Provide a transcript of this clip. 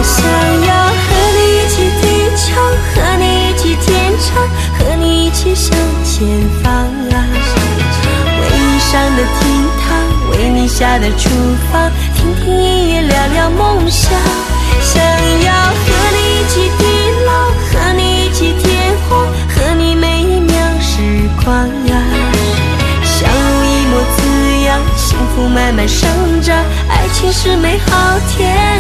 想要和你一起地球，和你一起天长，和你一起向前方啊。为你上的厅堂，为你下的厨房，听听音乐，聊聊梦想。想要和你一起地老，和你一起天荒，和你每一秒时光啊。相濡以沫滋养，幸福慢慢生长，爱情是美好天